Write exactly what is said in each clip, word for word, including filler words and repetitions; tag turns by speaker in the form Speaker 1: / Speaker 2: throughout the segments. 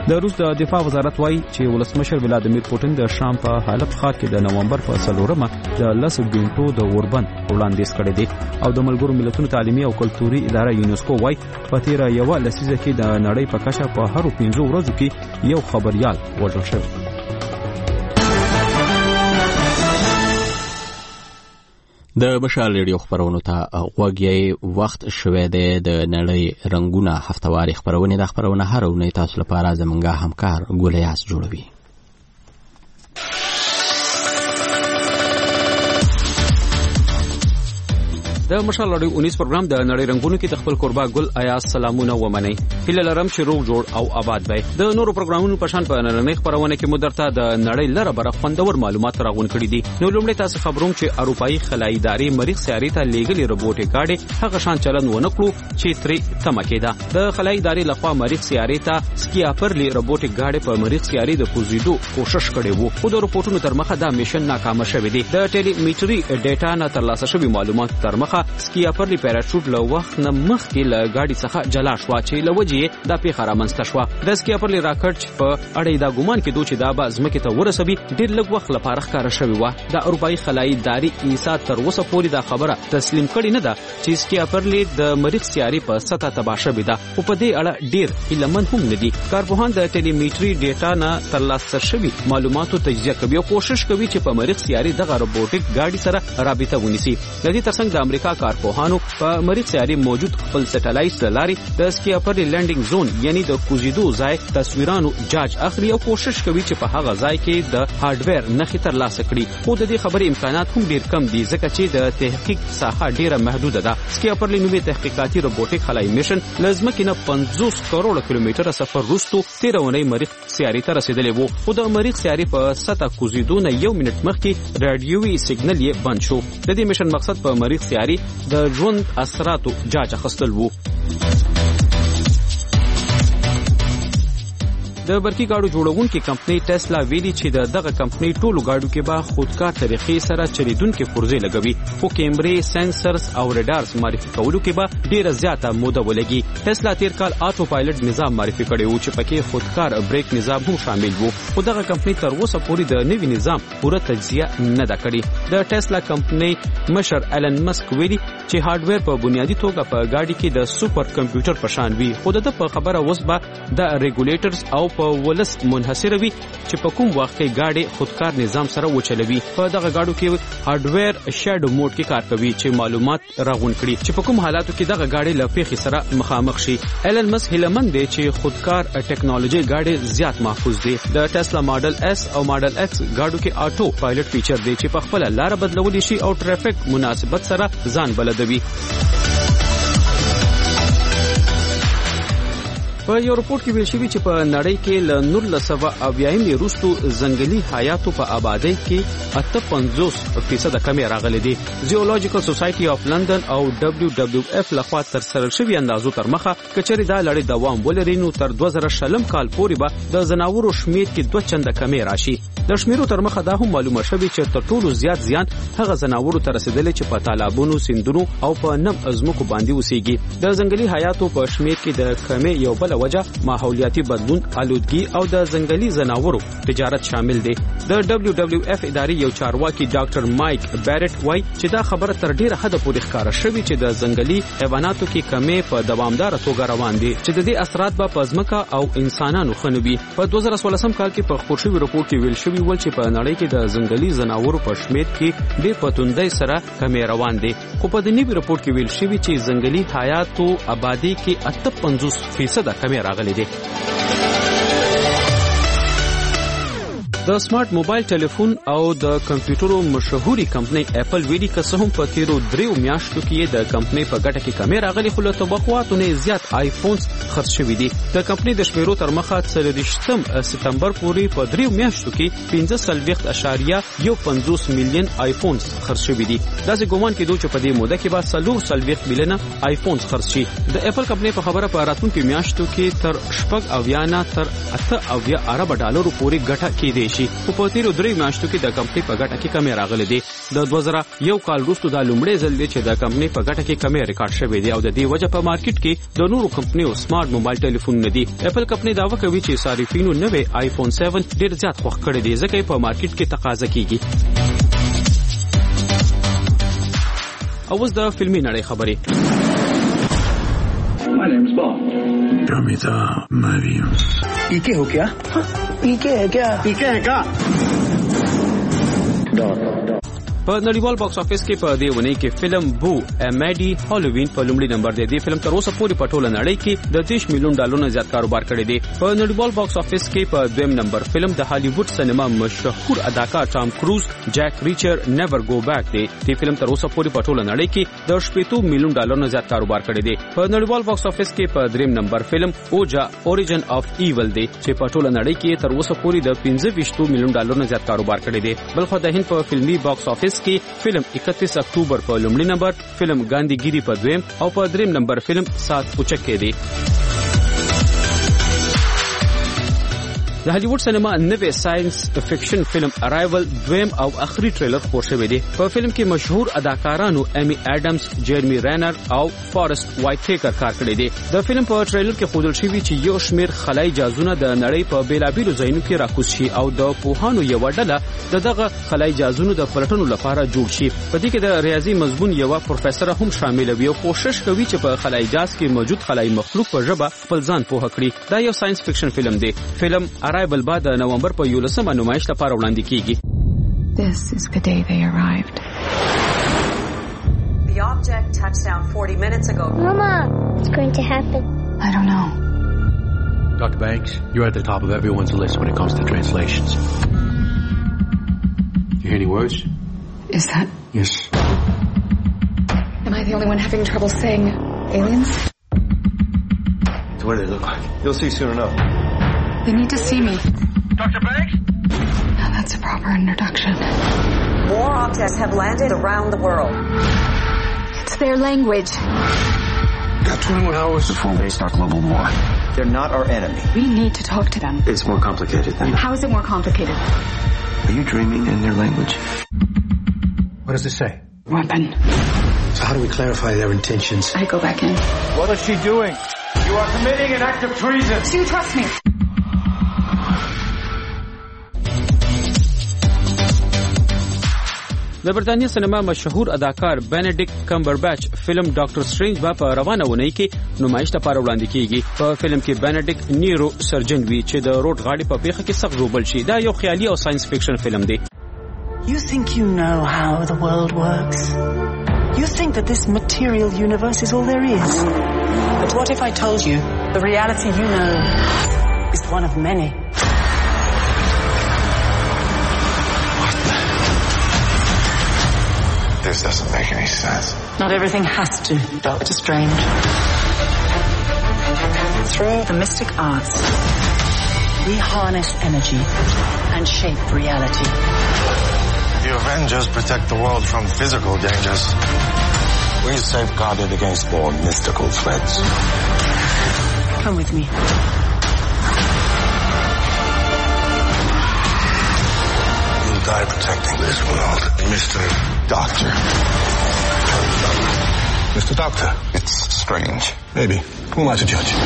Speaker 1: د روس د دفاع وزارت وایي چې ولسمشر ولادیمیر پوتین د شام په حلب ښار کې د نومبر په څلورمه د لس ګنټو د اوربند وړاندیز کړی دی او د ملګرو ملتونو تعلیمي او کلتوري اداره یونسکو وایي په تیره یوه لسیزه کې د نړۍ په کچه په هرو پنځو ورځو کې یو خبریال وژل شوی.
Speaker 2: د مشال ریډیو خبرونو ته غوږی وخت شوه د نړۍ رنگونه هفتواري خبرونه د خبرونه هر اونۍ تاسو لپاره زمونږه همکار ګولیاس جوړوي. د مشال راډیو اونیس پروګرام د نړۍ رنگونو کې خپل قربا ګل آیاز سلامونه ومني. هله لرم چې روغ جوړ او آباد وي. د نورو پروګرامونو په شان په نړۍ خبرونه کې مدرته د نړۍ لره بره خوندور معلومات راغون کړي دي. نو لومړی تاسو خبروم چې اروپאי خلایي ادارې مریخ سیارې ته لیږلي روبوټي گاډي هغه شان چلن ونه کړو چې ترې تمه کېده. د خلایي ادارې لخوا مریخ سیارې ته سکیاپرلی روبوټي گاډي په مریخ سیارې د کوزیدو کوشش کړي وو. خو د رپورټونو تر مخه دا میشن ناکام شوی دی. د ټیلی میټري ډیټا نه ترلاسه شوی معلومات تر مخه سکیاپرلی پیراشوټ له وخت نه مخکې له گاډي څخه جلا شو چې لوجې د پیښه رامنځته شو. د سکیاپرلی راکټ په اړه دا ګومان کېدو چې دا به ځمکې ته ورسوي ډېر لږ وخت لپاره ښکاره شوی و. د اروپאי خلایي ادارې ایسا تر اوسه پورې دا خبره تسلیم کړې نه ده چې سکیاپرلی د مریخ سیارې په سطح تباه شوی ده. خو په دې اړه ډېر هیلهمن هم نه دي. کارپوهان د ټیلی میټري ډیټا نه ترلاسه شوی معلوماتو تجزیه کوي او کوشش کوي چې په مریخ سیارې دغه روبوټیک گاډي سره رابطه ونیسي. د دې ترڅنګ د امریکا کارپوهانو په مریخ سیارې موجود خپل سټلایټ لاري د سکیاپرلی لینډینګ زون یعنی د کوزیدو ځای تصویرانو جاج اخلي او کوشش کوي چې په هغه ځای کې د هارډویر نښې ترلاسه کړي. خو د دې خبرې امکانات هم ډیر کم دي ځکه چې د تحقیق ساحه ډیره محدوده ده. سکیاپرلی نومي تحقیقاتي روبوټیک خلایي میشن لزمکې نه پنځوس کروڑه کیلومتره سفر وروسته تیرونی مریخ سیارې ته رسیدلی وو. خو د مریخ سیارې په سطح کوزیدو نه یو منټ مخکې رادیوي سیګنل یې بند شو. د دې میشن مقصد په مریخ سیارې د ژوند اثراتو جاج اخیستل وو. د برقي گاډو جوړونکي کمپنۍ ټسلا ویلي چې د دغه کمپنۍ ټولو گاډو کې به خودکار طریقې سره چلیدونکي پرزې لګوي. خو کیمرې، سنسرز او ریډارز معرفي کولو کې به ډیره زیاته موده ولګي. ټسلا تیر کال آټو پایلټ نظام معرفي کړی و چې پکې خودکار بریک نظام هم شامل و. خو دغه کمپنۍ تر اوسه پورې د نوي نظام پوره تجزیه نه ده کړې. د ټسلا کمپنۍ مشر ایلن مسک ویلي چې هارډویر په بنیادی توګه په گاډي کې د سوپر کمپیوټر په شان وي. خو د په خبره اوس به د ریګولیټرز او په ولس منحصر وي چې په کوم وخت کې گاډي خودکار نظام سره وچلوي. په دغه گاډو کې هارډویر شیډو موډ کې کار کوي چې معلومات راغون کړي چې په کوم حالاتو کې دغه گاډي له پیښې سره مخامخ شي. ایلن مسک هیلمن دی چې خودکار ټیکنالوژي گاډي زیات محفوظ دي. د ټسلا ماډل اس او ماډل ایکس گاډو کې آټو پایلټ فیچر دی چې په خپل لار بدلولی شي او ټریفیک مناسبت سره ځان بلدوي. په یو رپورت کې ویل شوی چې په نړۍ کې ل نولس سوه اویایم وروستو ځنګلي حیاتو په آبادی کې اته پنځوس فیصد کمی راغلی دی. زیولوژیکل سوسایټي اف لندن او دبليو دبليو اف لخوا تر سره شوی اندازو تر مخه کچري دا لړۍ دوام ولري نو تر دوه زره شلم کال پورې به د زناورو شمیر کې دوه چنده کمی راشي. د شمیرو تر مخه دا هم معلومه شوی چې تر ټولو زیات زیان هغه زناورو ته رسیدلی چې په تالابونو، سیندونو او په نم ازمکو باندې اوسېږي. د ځنګلي حیاتو په شمیر کې د کمی یو بل وجه ماحولیاتي بدلون، آلودګي او د ځنګلي زناورو تجارت شامل دي. د دبليو دبليو اف ادارې یو چارواکي ډاکټر مایک بیرټ وایي چې دا خبره تر ډیره حده پورې ښکاره شوې چې د ځنګلي حیواناتو کې کمی په دوامداره توګه روان دي چې د دې اثرات به په ځمکه او انسانانو خنوي. په دوه زره څوارلسم کال کې په خپور شوي رپورټ کې ویل شوي ول چې په نړۍ کې د ځنګلي زناورو په شمیر کې ډېر په توندۍ سره کمی روان دي. خو په دې نوي رپورټ کې ویل شوي چې ځنګلي حیاتو آبادی کې اته پنځوس فیصد کمی راغلی دی. د سمارټ موبایل ټلیفون او د کمپیوټرو مشهوري کمپنۍ اپل ویلي که څه هم په تیرو دریو میاشتو کې د کمپنۍ په ګټه کې کمی راغلی خو له توقعاتو نه زیات آیفونز خرڅ شوي دي. د کمپنۍ د شمیرو تر مخه څلوېښتم سپتمبر پورې په دریو میاشتو کې پنځه څلوېښت اعشاریه یو پنځوس میلیون آیفونز خرڅ شوي دي. داسې ګومان کېدو چې په دې موده کې به څلور څلوېښت میلیونه آیفونز خرڅ شي. د اپل کمپنۍ په خبره په راتلونکو میاشتو کې تر شپږ اویا نه تر اته اویا ارب ډالرو پورې ګټه کېدی شي. په تیرو درې میاشتو کې د کمپنۍ په ګټه کې کمی راغلی دی. د دوه زره یو کال وروسته د لومړي ځل دی چې د کمپنۍ په ګټه کې کمی ریکارډ شوی دی او د دې وجه په مارکیټ کې د نورو کمپنیو سمارټ موبایل ټلیفونونه دي. اپل کمپنۍ دعوه کوي چې صارفینو نوې آیفون سیون ډیر زیات خوښ کړی دی ځکه په مارکیټ کې تقاضا کیږي. اوس د فلمي نړۍ خبرې.
Speaker 3: My name is Bond.
Speaker 4: Ramita Mariam.
Speaker 3: पीके हो क्या? पीके है क्या? पीके है क्या? Dog.
Speaker 2: په نړیوال باکس افیس کې په دې ونې کې فلم بو امیډي هالووین په لومړي نمبر دی. د فلم تر اوسه پورې په ټوله نړۍ کې د دېرش میلیون ډالرونو زیات کاروبار کړی دی. په نړیوال باکس افیس کې په دویم نمبر فلم د هالیوډ سینما مشهور اداکار ټام کروز جک ریچر نیور گو بیک دی. د فلم تر اوسه پورې په ټوله نړۍ کې د شپږ میلیون ډالرونو زیات کاروبار کړی دی. په نړیوال باکس افیس کې په دریم نمبر فلم اوجا اوریجن اف ایول دی چې په ټوله نړۍ کې تر اوسه پورې د پنځه ویشت میلیون ډالرونو زیات کاروبار کړی دی. بلخو د هند په فلمي باکس افیس کې فلم اکتیس اکتوبر په لومړي نمبر، فلم ګاندیګيري په دویم او په دریم نمبر فلم سات اوچکې دی. د هالیوډ سینما نوې ساينس فکشن فلم ارایول دویم او اخري ټریلر خپور شوی دی. په فلم کې مشهور اداکارانو امی اډمز، جیرمی رینر او فارست وایټ ټیکر کار کړی دی. د فلم په ټریلر کې ښودل شوی چې یو شمیر خلای جازونه د نړۍ په بیلابیلو ځایونو کې راکوز شي او د پوهانو یو ډله د دغه خلای جازونو د پلټنو لپاره جوړ شي. په دې کې د ریاضي مضمون یو پروفیسور هم شامل وي او کوشش کوي چې په خلای جاز کې موجود خلای مخلوق په ژبه خپل ځان پوه کړي. دا یو ساينس فکشن فلم دی. فلم ارایول بعد نومبر په یولسمه نمایش لپاره وړاندې کیږي.
Speaker 5: This is the day they arrived.
Speaker 6: The object touched down forty minutes ago.
Speaker 7: Mama, what's going to happen?
Speaker 5: I don't know.
Speaker 4: Doctor Banks, you're at the top of everyone's list when it comes to translations. You hear any words?
Speaker 5: Is that...
Speaker 4: Yes.
Speaker 5: Am I the only one having trouble saying aliens?
Speaker 8: What do they look like? You'll see soon enough.
Speaker 5: They need to see me.
Speaker 3: Doctor Banks?
Speaker 5: Now that's a proper introduction.
Speaker 6: More objects have landed around the world.
Speaker 5: It's their language.
Speaker 4: Got twenty-one hours before they start global war.
Speaker 8: They're not our enemy.
Speaker 5: We need to talk to them.
Speaker 8: It's more complicated than that.
Speaker 5: How is it more complicated?
Speaker 8: Are you dreaming in their language?
Speaker 4: What does it say?
Speaker 5: Weapon.
Speaker 4: So how do we clarify their intentions?
Speaker 5: I go back in.
Speaker 3: What is she doing? You are committing an act of treason.
Speaker 5: Do you trust me?
Speaker 2: د برتانیې سینما مشهور اداکار بینیډیکټ کمبربچ فلم ډاکټر سټرینج با په روانه ونی کې نمایش لپاره وړاندې کیږي. په فلم کې بینیډیکټ نیرو سرجن وی چې د روډ غاړي په پیښه کې سخت ژوبل شي. دا یو خیالي او ساينس فکشن فلم دی.
Speaker 9: You think you know how the world works? You think that this material universe is all there is? But what if I told you the reality you know is one of many?
Speaker 10: This doesn't make any sense.
Speaker 9: Not everything has to, Doctor Strange. Through the mystic arts, we harness energy and shape reality.
Speaker 10: The Avengers protect the world from physical dangers. We safeguard it against more mystical threats.
Speaker 9: Come with me.
Speaker 10: You'll die protecting this world, Mister Doctor. Mister Doctor. It's strange. Maybe. Who am I to judge?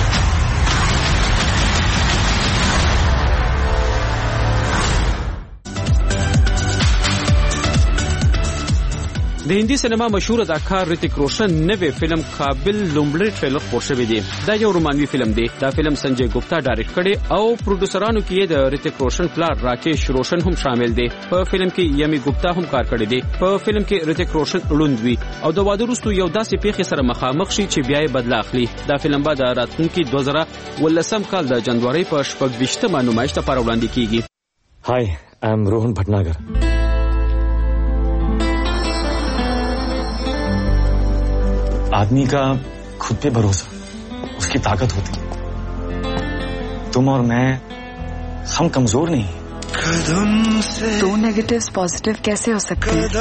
Speaker 2: د هندي سینما مشهور اداکار ریتیک روشن نوې فلم قابل لومړی ټریلر خپور شوی دی. دا یو رومانوي فلم دی. دا فلم سنجي ګپتا ډایرکټ کړي او پروډوسرانو کې د ریتیک روشن پلار راکیش روشن هم شامل دی. په فلم کې یمی ګپتا هم کار کړی دی. په فلم کې ریتیک روشن لوند وی او د واده وروسته یو داسې پیښه سره مخامخ شي چې بیا یې بدلا اخلي. دا فلم به د راتلونکي دوه زره ولسم کال د جنوري په شپږ ویشتمه نمایش لپاره وړاندې کیږي.
Speaker 11: Hi, I'm Rohan Bhatnagar. आदमी का खुद पे भरोसा उसकी ताकत होती है. तुम और मैं हम कमजोर नहीं.
Speaker 5: दो नेगेटिव्स पॉजिटिव कैसे हो सकते हैं?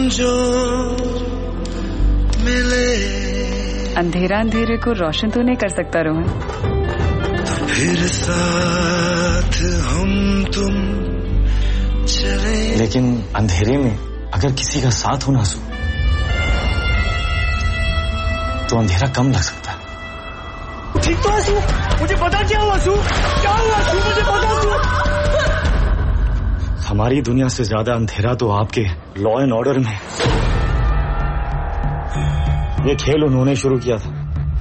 Speaker 5: अंधेरा अंधेरे को रोशन तो नहीं कर सकता रोहन.
Speaker 10: फिर साथ हम तुम
Speaker 11: लेकिन अंधेरे में अगर किसी का साथ हो ना आंसू तो अंधेरा कम लग सकता है।
Speaker 3: ठीक तो आंसू, मुझे पता क्या हुआ आंसू, क्या हुआ आंसू, मुझे पता आंसू।
Speaker 11: हमारी दुनिया से ज्यादा अंधेरा तो आपके लॉ एंड ऑर्डर में। ये खेल उन्होंने शुरू किया था,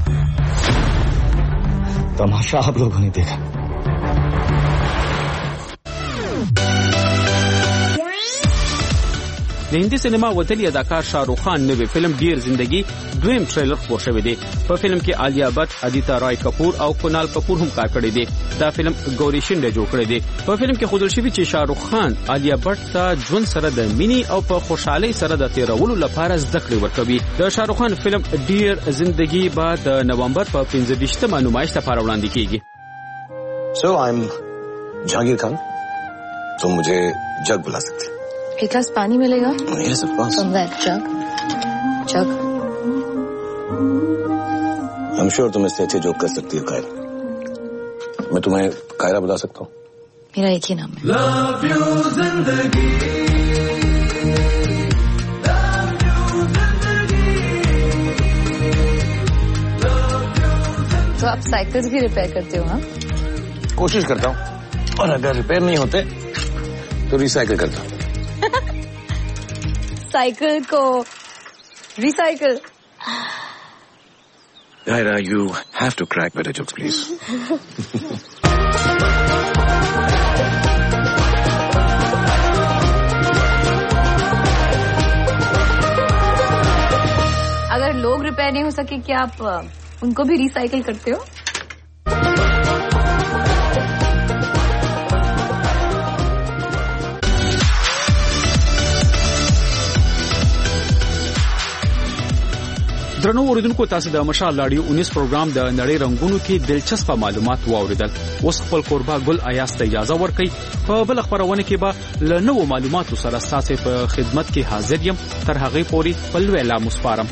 Speaker 11: तमाशा आप लोगों ने देखा।
Speaker 2: د هندي سینما وتلی اداکار شاهرخ خان نوې فلم ډیر زندگی دویم ټریلر خپور شوی دی. په فلم کې آلیا بټ، ادیتا رای کپور او کونال کپور هم کار کړی دی. دا فلم ګوري شینډه جوړ کړی دی. په فلم کې ښودل شوی چې شاهرخ خان آلیا بټ ته ژوند سره د مینی او په خوشحالۍ سره د تیرولو لپاره زده کړې ورکوي. د شاهرخ خان فلم ډیر زندگی به د نومبر په پنځه ویشتمه نمایش لپاره وړاندې کیږي.
Speaker 8: So I'm जहांगीर खान. तुम मुझे जग बुला सकते.
Speaker 5: एक गिलास पानी मिलेगा?
Speaker 8: Yes, of course.
Speaker 5: From that jug. Jug.
Speaker 8: I'm sure तुम इससे अच्छे जोक कर सकती हो कायरा. मैं तुम्हें कायरा बुला सकता हूँ.
Speaker 5: मेरा एक ही नाम है.
Speaker 3: Love you जिंदगी.
Speaker 5: तो आप साइकिल्स भी रिपेयर करते हो? हाँ,
Speaker 8: कोशिश करता हूँ, और अगर रिपेयर नहीं होते तो रिसाइकिल करता हूँ.
Speaker 5: साइकिल को recycle.
Speaker 8: Kaira, you have to crack better jokes, please.
Speaker 5: अगर लोग रिपेयर नहीं हो सके क्या आप उनको भी रिसाइकिल करते हो?
Speaker 2: درنو اوریدونکو، تاسو د مشال رادیو انیس پروګرام د نړۍ رنگونو کې دلچسپ معلومات واوریدل. اوس خپل قربا ګل ایاس ته اجازه ورکړئ. په بل خبرونه کې به له نوو معلوماتو سره تاسو په خدمت کې حاضر یم. تر هغه پورې په لوی اعلان مسپارم.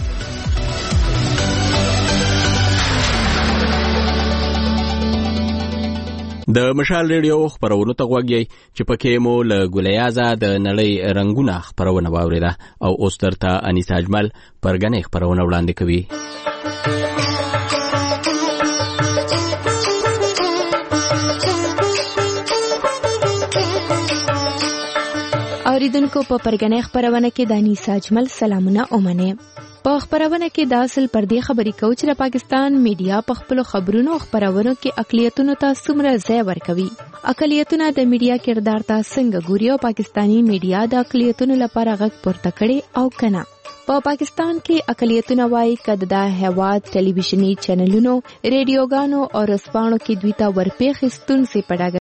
Speaker 12: د مشال ریډیو خبرونو ته غوږی چې پکې مو له ګولیازه د نړۍ رنگونه خبرونه واوریده او اوس درته انیسا اجمل پرګنې خبرونه وړاندې کوي.
Speaker 13: اوریدونکو، په پرګنې خبرونه کې د انیسا اجمل سلامونه اومنه. په خبرونه کې د اصل پردي خبرې کوي چې د پاکستان میډیا په خپل خبرونو او خبرونو کې اقلیتونو ته څومره ځای ورکوي. اقلیتونه د میډیا کردار ته څنګه ګوري او پاکستانی میډیا د اقلیتونو لپاره غږ پورته کړي او کنه. په پاکستان کې اقلیتونه وايي کده د هواد ټلویزیونی چینلونو، ریډیوګانو او رسپانو کې دوی ته ورپېښ ستونزې په ډاګه